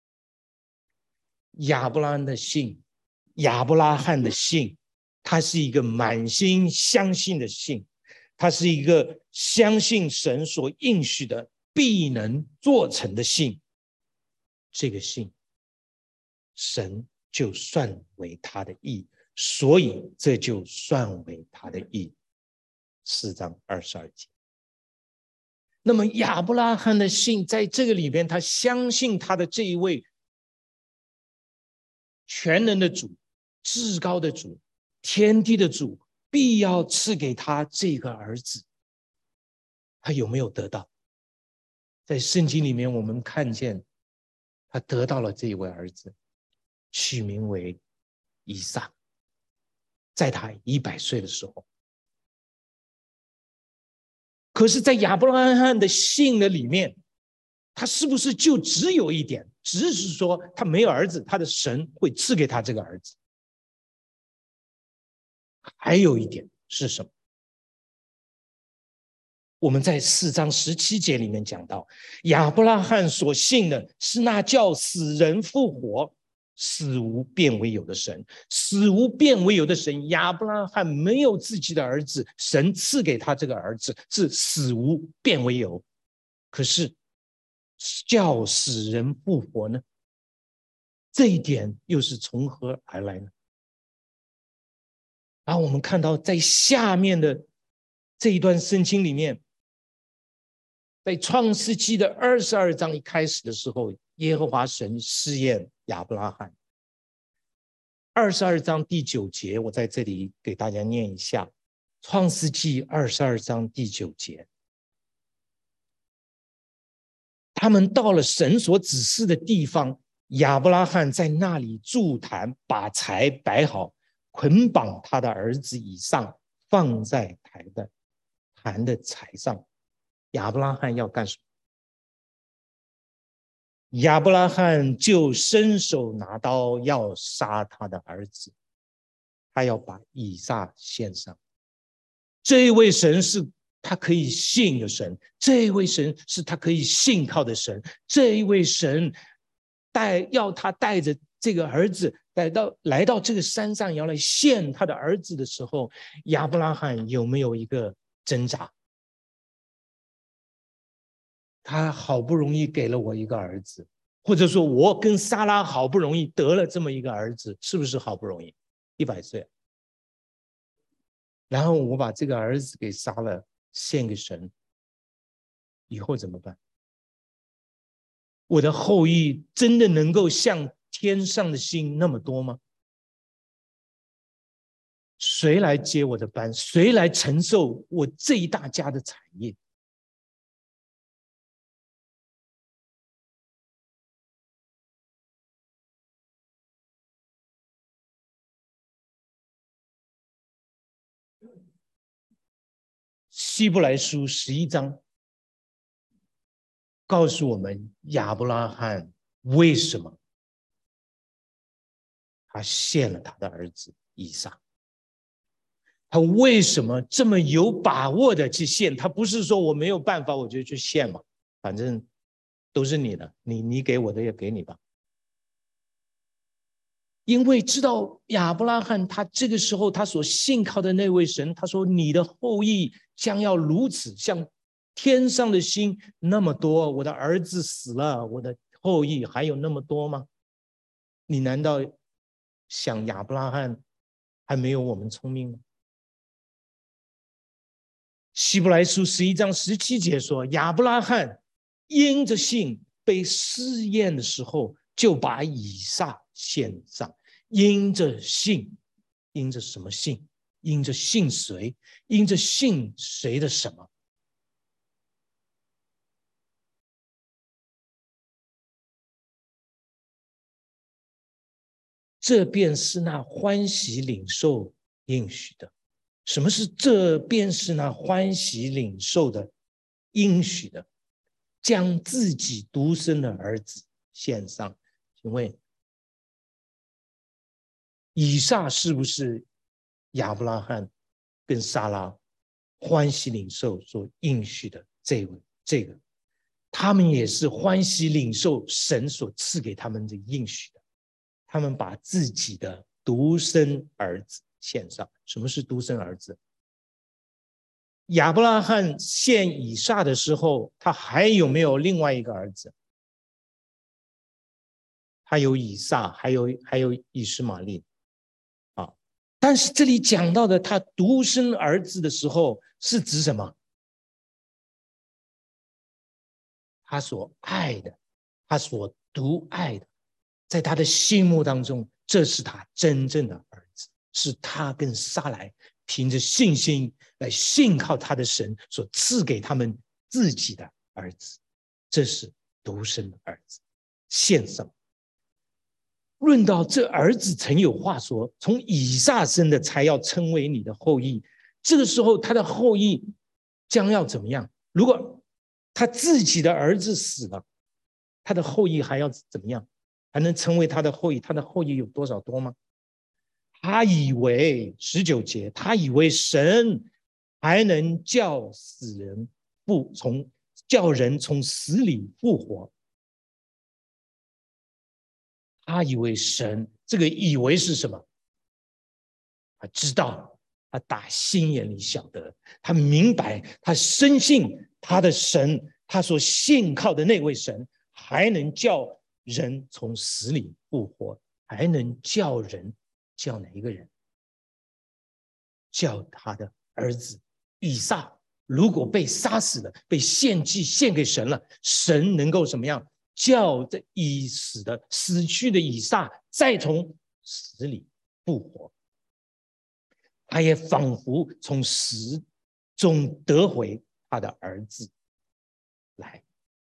亚伯拉罕的信，亚伯拉罕的信，他是一个满心相信的信， 它是一个相信神所应许的必能做成的信。这个信，神就算为他的义，所以这就算为他的义。4章22节。那么亚伯拉罕的信在这个里边，他相信他的这一位全能的主、至高的主、天地的主必要赐给他这个儿子。他有没有得到？在圣经里面我们看见他得到了这一位儿子，取名为以撒，在他100岁的时候。可是在亚伯拉罕的信的里面，他是不是就只有一点，只是说他没有儿子，他的神会赐给他这个儿子？还有一点是什么？我们在4章17节里面讲到，亚伯拉罕所信的是那叫死人复活、死无变为有的神。死无变为有的神，亚伯拉罕没有自己的儿子，神赐给他这个儿子是死无变为有。可是叫死人复活呢？这一点又是从何而来呢？然后我们看到在下面的这一段圣经里面，在创世纪的22章一开始的时候，耶和华神试验亚伯拉罕。22章第9节，我在这里给大家念一下。创世纪22章第9节，他们到了神所指示的地方，亚伯拉罕在那里筑坛，把柴摆好，捆绑他的儿子以撒，放在坛的柴上。亚伯拉罕要干什么？亚伯拉罕就伸手拿刀要杀他的儿子，他要把以撒献上。这一位神是他可以信的神，这一位神是他可以信靠的神，这一位神要他带着这个儿子来到这个山上，要来献他的儿子的时候，亚伯拉罕有没有一个挣扎？他好不容易给了我一个儿子，或者说我跟撒拉好不容易得了这么一个儿子，是不是好不容易？100岁，然后我把这个儿子给杀了，献给神，以后怎么办？我的后裔真的能够像天上的星那么多吗？谁来接我的班？谁来承受我这一大家的产业？希伯来书11章告诉我们，亚伯拉罕为什么他献了他的儿子以撒？他为什么这么有把握的去献？他不是说我没有办法我就去献嘛，反正都是你的，你给我的也给你吧。因为知道亚伯拉罕他这个时候他所信靠的那位神，他说你的后裔将要如此，像天上的星那么多。我的儿子死了，我的后裔还有那么多吗？你难道想亚伯拉罕还没有我们聪明吗？希伯来书11章17节说，亚伯拉罕因着信被试验的时候，就把以撒献上。因着信，因着什么信？因着信谁？因着信谁的什么？这便是那欢喜领受应许的。什么是这便是那欢喜领受的应许的？将自己独生的儿子献上。请问以撒是不是亚伯拉罕跟撒拉欢喜领受所应许的这个？他们也是欢喜领受神所赐给他们的应许的。他们把自己的独生儿子献上。什么是独生儿子？ 亚伯拉罕献以撒的时候，他还有没有另外一个儿子？他有以撒，还有以实玛利啊。但是这里讲到的他独生儿子的时候，是指什么？他所爱的，他所独爱的，在他的心目当中，这是他真正的儿子，是他跟撒莱凭着信心来信靠他的神所赐给他们自己的儿子，这是独生的儿子献上。论到这儿子曾有话说，从以撒生的才要称为你的后裔，这个时候他的后裔将要怎么样？如果他自己的儿子死了，他的后裔还要怎么样？还能成为他的后裔？他的后裔有多少多吗？他以为19节，他以为神还能叫人从死里复活。他以为神，这个以为是什么？他知道，他打心眼里晓得，他明白，他深信他的神，他所信靠的那位神，还能叫人从死里复活，还能叫哪一个人？叫他的儿子以撒。如果被杀死了，被献祭献给神了，神能够怎么样？叫这死去的以撒再从死里复活，他也仿佛从死中得回他的儿子来。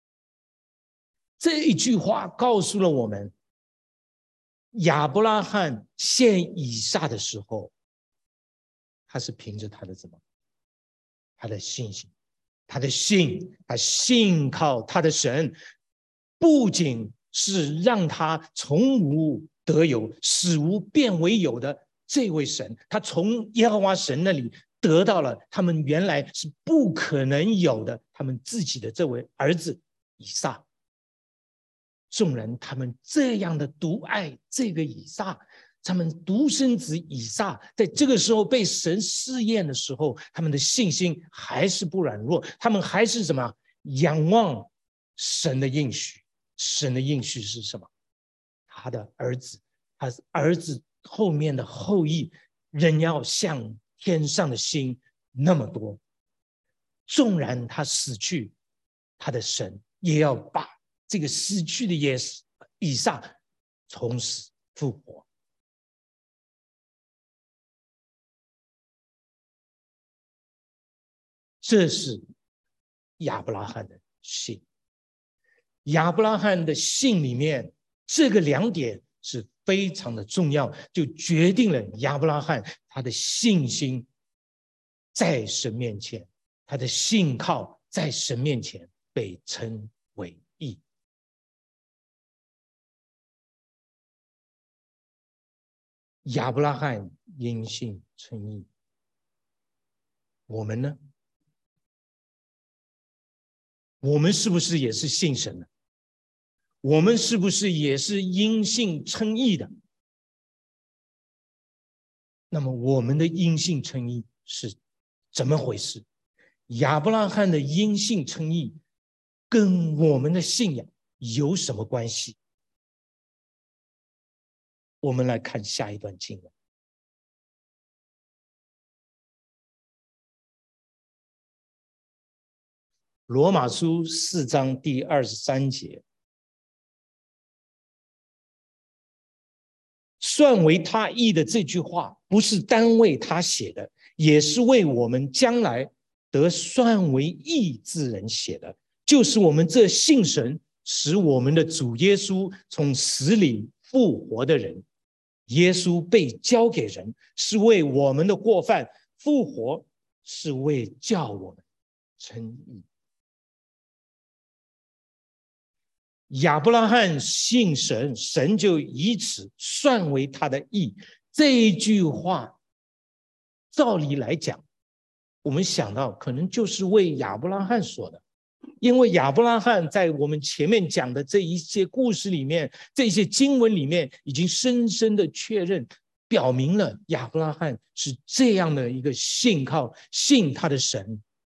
这一句话告诉了我们，亚伯拉罕献以撒的时候，他是凭着他的什么？他的信心，他信靠他的神，不仅是让他从无得有，使无变为有的这位神，他从耶和华神那里得到了他们原来是不可能有的，他们自己的这位儿子以撒。纵然他们这样的独爱这个以撒，他们独生子以撒在这个时候被神试验的时候，他们的信心还是不软弱，他们还是什么？仰望神的应许。神的应许是什么？他的儿子，他儿子后面的后裔仍要像天上的星那么多。纵然他死去，他的神也要把这个死去的以撒从死复活。这是亚伯拉罕的信。亚伯拉罕的信里面，这个2点是非常的重要，就决定了亚伯拉罕他的信心在神面前，他的信靠在神面前被称为义。亚伯拉罕因信称义，我们呢？我们是不是也是信神的？我们是不是也是因信称义的？那么我们的因信称义是怎么回事？亚伯拉罕的因信称义跟我们的信仰有什么关系？我们来看下一段经文。罗马书4章第23节，算为他义的这句话，不是单为他写的，也是为我们将来得算为义之人写的，就是我们这信神使我们的主耶稣从死里复活的人。耶稣被交给人，是为我们的过犯；复活是为叫我们称义。亚伯拉罕信神，神就以此算为他的义。这一句话，照理来讲，我们想到可能就是为亚伯拉罕说的，因为亚伯拉罕在我们前面讲的这一些故事里面，这些经文里面，已经深深的确认，表明了亚伯拉罕是这样的一个信他的神，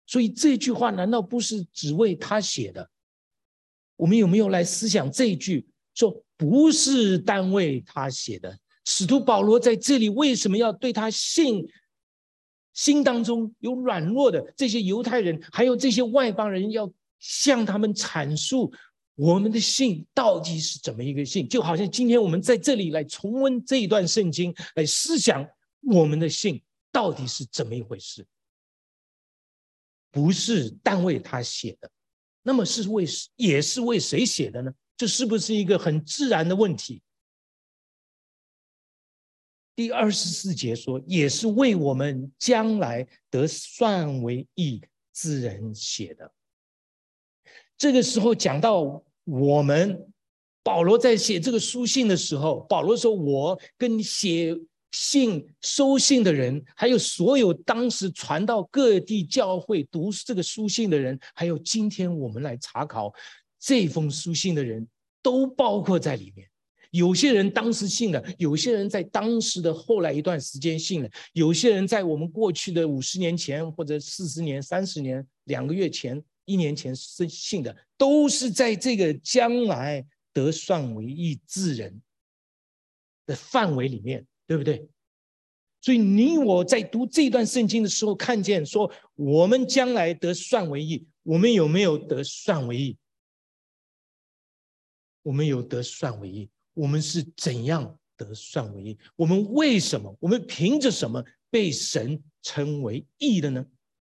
所以这句话难道不是只为他写的？我们有没有来思想这一句，说不是单为他写的？使徒保罗在这里为什么要对他心当中有软弱的这些犹太人，还有这些外邦人，要向他们阐述我们的信到底是怎么一个信？就好像今天我们在这里来重温这一段圣经，来思想我们的信到底是怎么一回事。不是单为他写的，那么也是为谁写的呢？这是不是一个很自然的问题？第24节说，也是为我们将来得算为义之人写的。这个时候讲到我们，保罗在写这个书信的时候，保罗说，我跟写信收信的人，还有所有当时传到各地教会读这个书信的人，还有今天我们来查考这封书信的人，都包括在里面。有些人当时信了，有些人在当时的后来一段时间信了，有些人在我们过去的50年前或者40年、30年、2个月前、1年前信的，都是在这个将来得算为义之人的范围里面，对不对？所以你我在读这段圣经的时候，看见说我们将来得算为义，我们有没有得算为义？我们有得算为义。我们是怎样得算为义？我们为什么？我们凭着什么被神称为义的呢？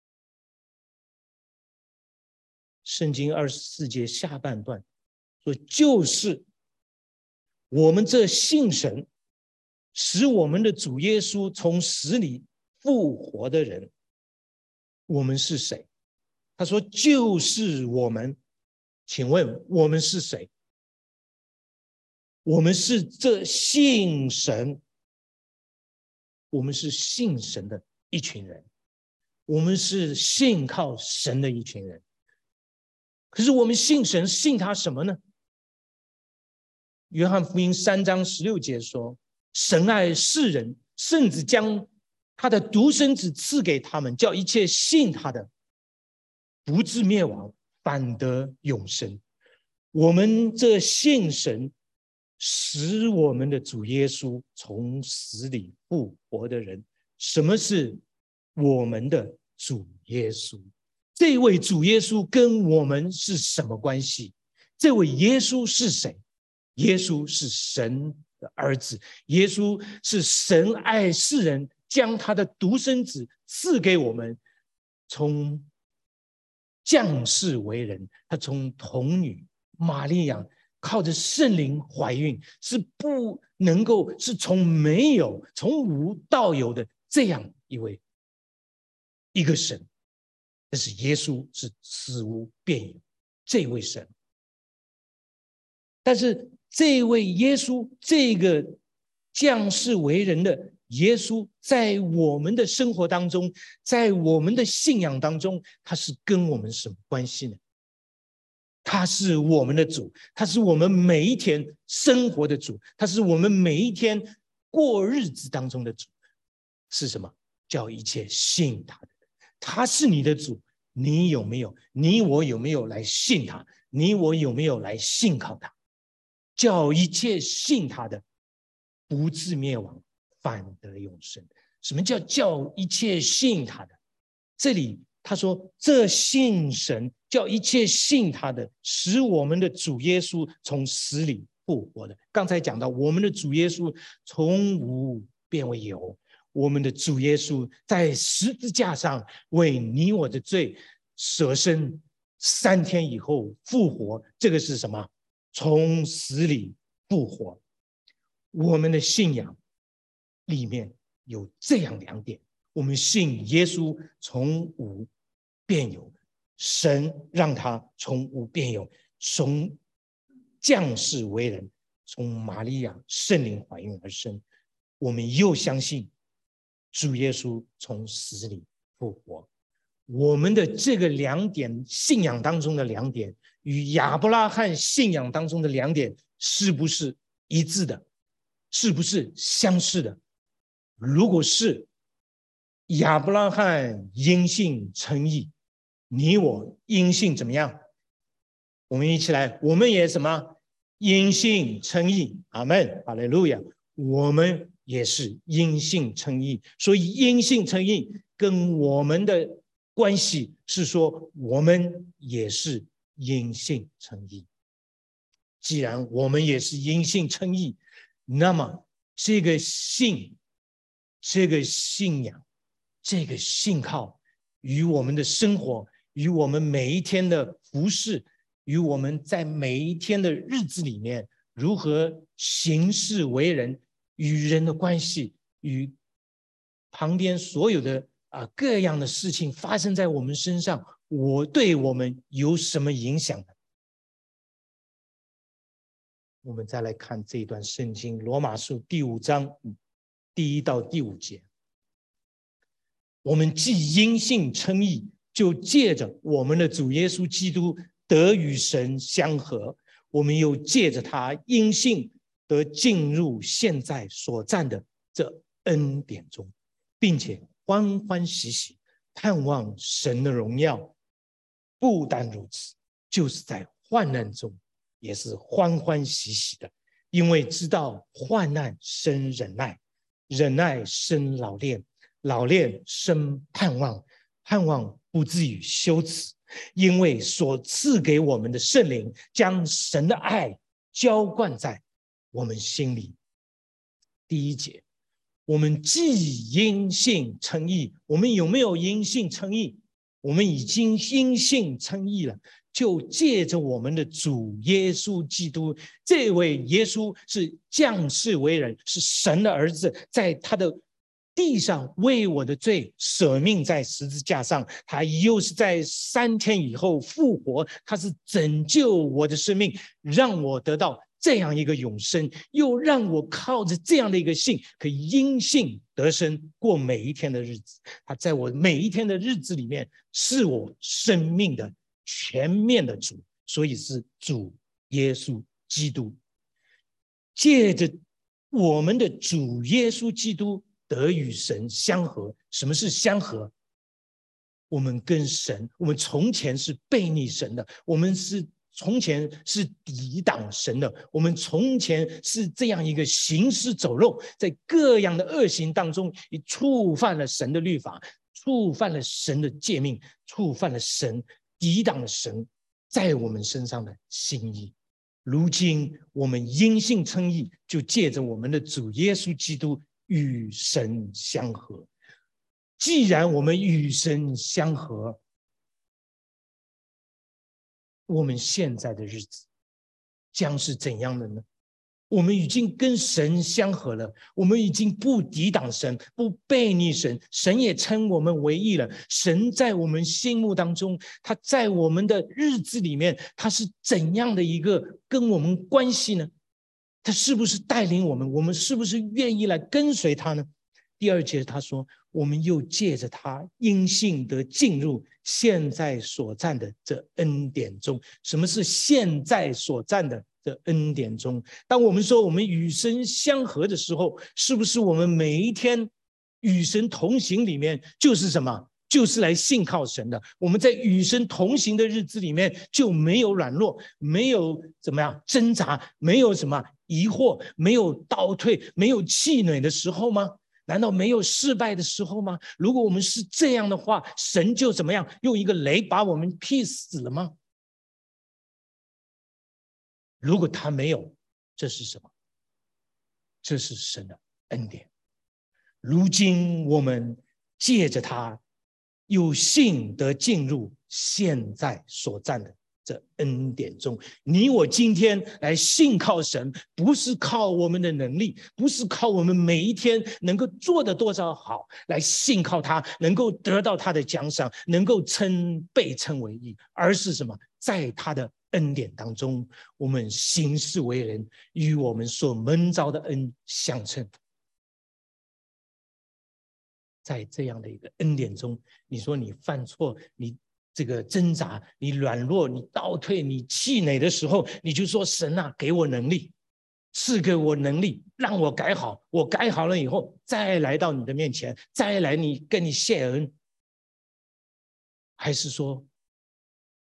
圣经24节下半段说，就是我们这信神使我们的主耶稣从死里复活的人，我们是谁？他说就是我们。请问我们是谁？我们是这信神，我们是信神的一群人，我们是信靠神的一群人。可是我们信神，信他什么呢？约翰福音3章16节说，神爱世人，甚至将他的独生子赐给他们，叫一切信他的不至灭亡，反得永生。我们这信神使我们的主耶稣从死里复活的人。什么是我们的主耶稣？这位主耶稣跟我们是什么关系？这位耶稣是谁？耶稣是神的儿子，耶稣是神爱世人，将他的独生子赐给我们，从降世为人，他从童女玛利亚靠着圣灵怀孕，是不能够，是从没有从无到有的这样一个神。但是耶稣是死无变有这位神。但是这位耶稣，这个降世为人的耶稣，在我们的生活当中，在我们的信仰当中，他是跟我们什么关系呢？他是我们的主，他是我们每一天生活的主，他是我们每一天过日子当中的主。是什么？叫一切信他的人。他是你的主，你有没有？你我有没有来信他？你我有没有来信靠他？叫一切信他的不至灭亡，反得永生。什么叫一切信他的？这里他说，这信神，叫一切信他的，使我们的主耶稣从死里复活的。刚才讲到，我们的主耶稣从无变为有，我们的主耶稣在十字架上为你我的罪舍身，3天以后复活。这个是什么？从死里复活。我们的信仰里面有这样2点：我们信耶稣从无变有，神让他从无变有，从降世为人，从玛利亚圣灵怀孕而生。我们又相信主耶稣从死里复活。我们的这个2点，信仰当中的2点，与亚伯拉罕信仰当中的2点是不是一致的？是不是相似的？如果是，亚伯拉罕因信称义， 你我因信怎么样？我们一起来，我们也什么？因信称义。阿们，哈利路亚。我们也是因信称义，所以因信称义跟我们的关系是说，我们也是因信称义。既然我们也是因信称义，那么这个信、这个信仰、这个信靠，与我们的生活、与我们每一天的服事、与我们在每一天的日子里面如何行事为人、与人的关系、与旁边所有的各样的事情发生在我们身上，对我们有什么影响呢？我们再来看这一段圣经，罗马书第5章第1到第5节。我们既因信称义，就借着我们的主耶稣基督得与神相合，我们又借着他因信得进入现在所站的这恩典中，并且欢欢喜喜盼望神的荣耀。不单如此，就是在患难中也是欢欢喜喜的，因为知道患难生忍耐，忍耐生老练，老练生盼望，盼望不至于羞耻，因为所赐给我们的圣灵将神的爱浇灌在我们心里。第1节，我们既因信称义，我们有没有因信称义？我们已经因信称义了，就借着我们的主耶稣基督，这位耶稣是降世为人，是神的儿子，在他的地上为我的罪舍命在十字架上，他又是在3天以后复活，他是拯救我的生命，让我得到这样一个永生，又让我靠着这样的一个信，可以因信得生，过每一天的日子。他在我每一天的日子里面，是我生命的全面的主，所以是主耶稣基督。借着我们的主耶稣基督得与神相合。什么是相合？我们跟神，我们从前是悖逆神的，我们从前是抵挡神的，我们从前是这样一个行尸走肉，在各样的恶行当中，也触犯了神的律法，触犯了神的诫命，触犯了神，抵挡了神在我们身上的心意。如今我们因信称义，就借着我们的主耶稣基督与神相合。既然我们与神相合，我们现在的日子将是怎样的呢？我们已经跟神相合了，我们已经不抵挡神，不悖逆神，神也称我们为义了。神在我们心目当中，他在我们的日子里面，他是怎样的一个跟我们关系呢？他是不是带领我们？我们是不是愿意来跟随他呢？第2节他说，我们又借着他因信得进入现在所站的这恩典中。什么是现在所站的这恩典中？当我们说我们与神相合的时候，是不是我们每一天与神同行里面就是什么？就是来信靠神的。我们在与神同行的日子里面就没有软弱，没有怎么样挣扎，没有什么疑惑，没有倒退，没有气馁的时候吗？难道没有失败的时候吗？如果我们是这样的话，神就怎么样用一个雷把我们劈死了吗？如果他没有，这是什么？这是神的恩典。如今我们借着他有信得进入现在所站的这恩典中。你我今天来信靠神，不是靠我们的能力，不是靠我们每一天能够做得多少好来信靠他，能够得到他的奖赏，能够被称为义，而是什么？在他的恩典当中，我们行事为人与我们所蒙召的恩相称。在这样的一个恩典中，你说你犯错，你这个挣扎，你软弱，你倒退，你气馁的时候，你就说神啊，给我能力，赐给我能力，让我改好。我改好了以后，再来到你的面前，再来跟你谢恩。还是说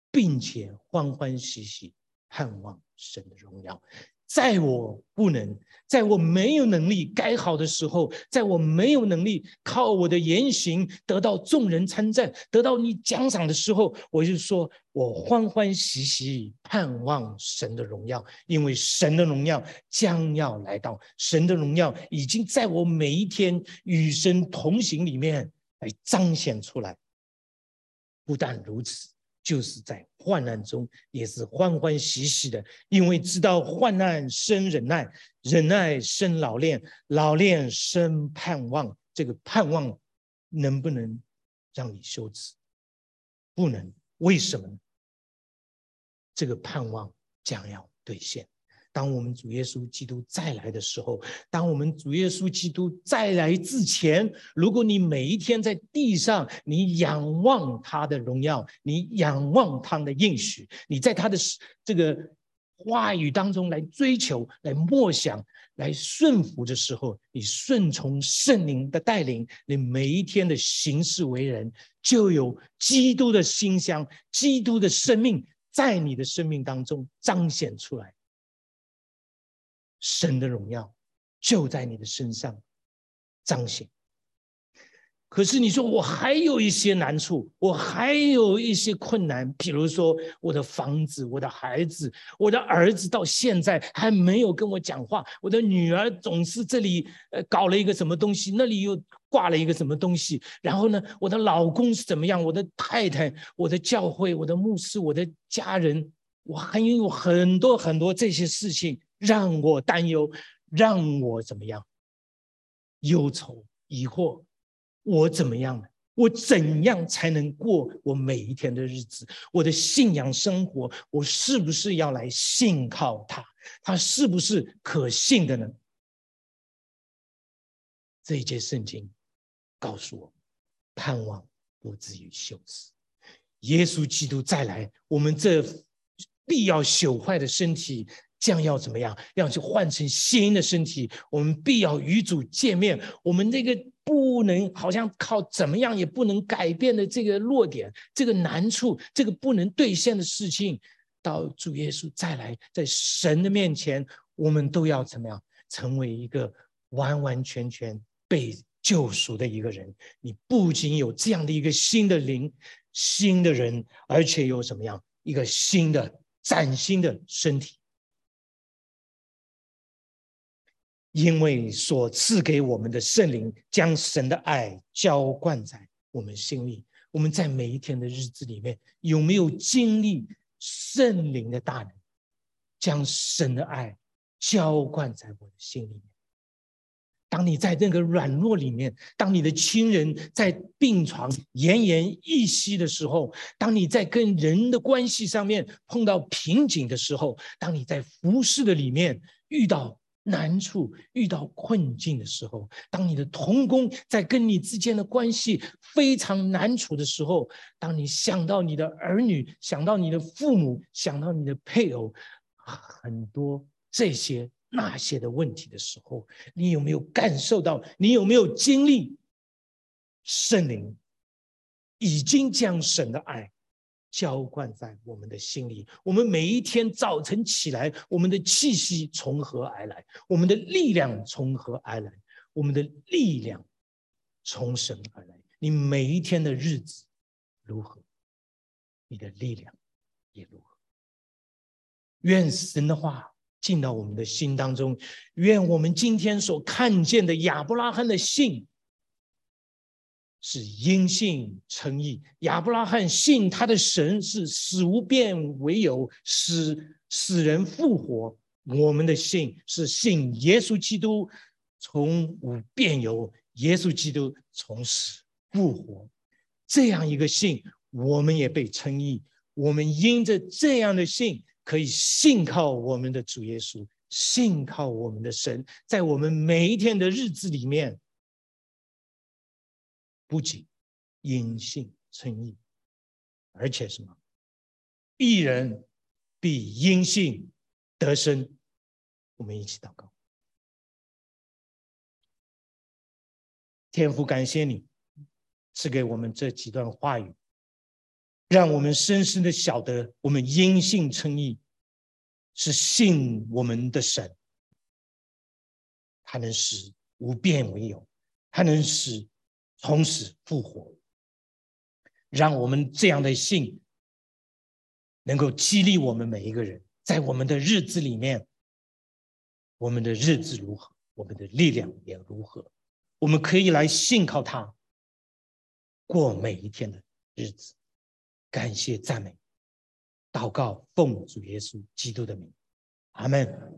并且欢欢喜喜盼望神的荣耀。在我不能，在我没有能力改好的时候，在我没有能力靠我的言行得到众人称赞，得到你奖赏的时候，我就说我欢欢喜喜盼望神的荣耀，因为神的荣耀将要来到，神的荣耀已经在我每一天与神同行里面来彰显出来。不但如此，就是在患难中也是欢欢喜喜的，因为知道患难生忍耐，忍耐生老练，老练生盼望。这个盼望能不能让你羞耻？不能。为什么呢？这个盼望将要兑现。当我们主耶稣基督再来的时候，当我们主耶稣基督再来之前，如果你每一天在地上，你仰望他的荣耀，你仰望他的应许，你在他的这个话语当中来追求，来默想，来顺服的时候，你顺从圣灵的带领，你每一天的行事为人，就有基督的馨香，基督的生命在你的生命当中彰显出来。神的荣耀就在你的身上彰显。可是你说我还有一些难处，我还有一些困难，比如说我的房子，我的孩子，我的儿子到现在还没有跟我讲话，我的女儿总是这里搞了一个什么东西，那里又挂了一个什么东西，然后呢，我的老公是怎么样，我的太太，我的教会，我的牧师，我的家人，我还有很多很多这些事情让我担忧，让我怎么样忧愁疑惑。我怎么样呢？我怎样才能过我每一天的日子？我的信仰生活，我是不是要来信靠他？他是不是可信的呢？这一节圣经告诉我，盼望不至于羞耻。耶稣基督再来，我们这必要朽坏的身体将要怎么样？要去换成新的身体，我们必要与主见面。我们那个不能好像靠怎么样也不能改变的这个弱点，这个难处，这个不能兑现的事情，到主耶稣再来，在神的面前，我们都要怎么样？成为一个完完全全被救赎的一个人。你不仅有这样的一个新的灵、新的人，而且有什么样一个新的崭新的身体。因为所赐给我们的圣灵将神的爱浇灌在我们心里，我们在每一天的日子里面有没有经历圣灵的大能，将神的爱浇灌在我的心里面？当你在那个软弱里面，当你的亲人在病床奄奄一息的时候，当你在跟人的关系上面碰到瓶颈的时候，当你在服事的里面遇到难处、遇到困境的时候，当你的同工在跟你之间的关系非常难处的时候，当你想到你的儿女，想到你的父母，想到你的配偶，很多这些那些的问题的时候，你有没有感受到？你有没有经历圣灵已经将神的爱浇灌在我们的心里？我们每一天早晨起来，我们的气息从何而来？我们的力量从何而来？我们的力量从神而来。你每一天的日子如何，你的力量也如何。愿神的话进到我们的心当中，愿我们今天所看见的亚伯拉罕的信是因信称义。亚伯拉罕信他的神是使无变为有，使死人复活。我们的信是信耶稣基督从无变有，耶稣基督从死复活。这样一个信，我们也被称义。我们因着这样的信，可以信靠我们的主耶稣，信靠我们的神，在我们每一天的日子里面，不仅因信称义，而且什么？义人必因信得生。我们一起祷告。天父，感谢你赐给我们这几段话语， 让我们深深的晓得，我们因信称义，是信我们的神，他能使无变为有，他能使从死复活。让我们这样的信能够激励我们每一个人，在我们的日子里面，我们的日子如何，我们的力量也如何，我们可以来信靠他，过每一天的日子。感谢赞美祷告，奉主耶稣基督的名，阿们。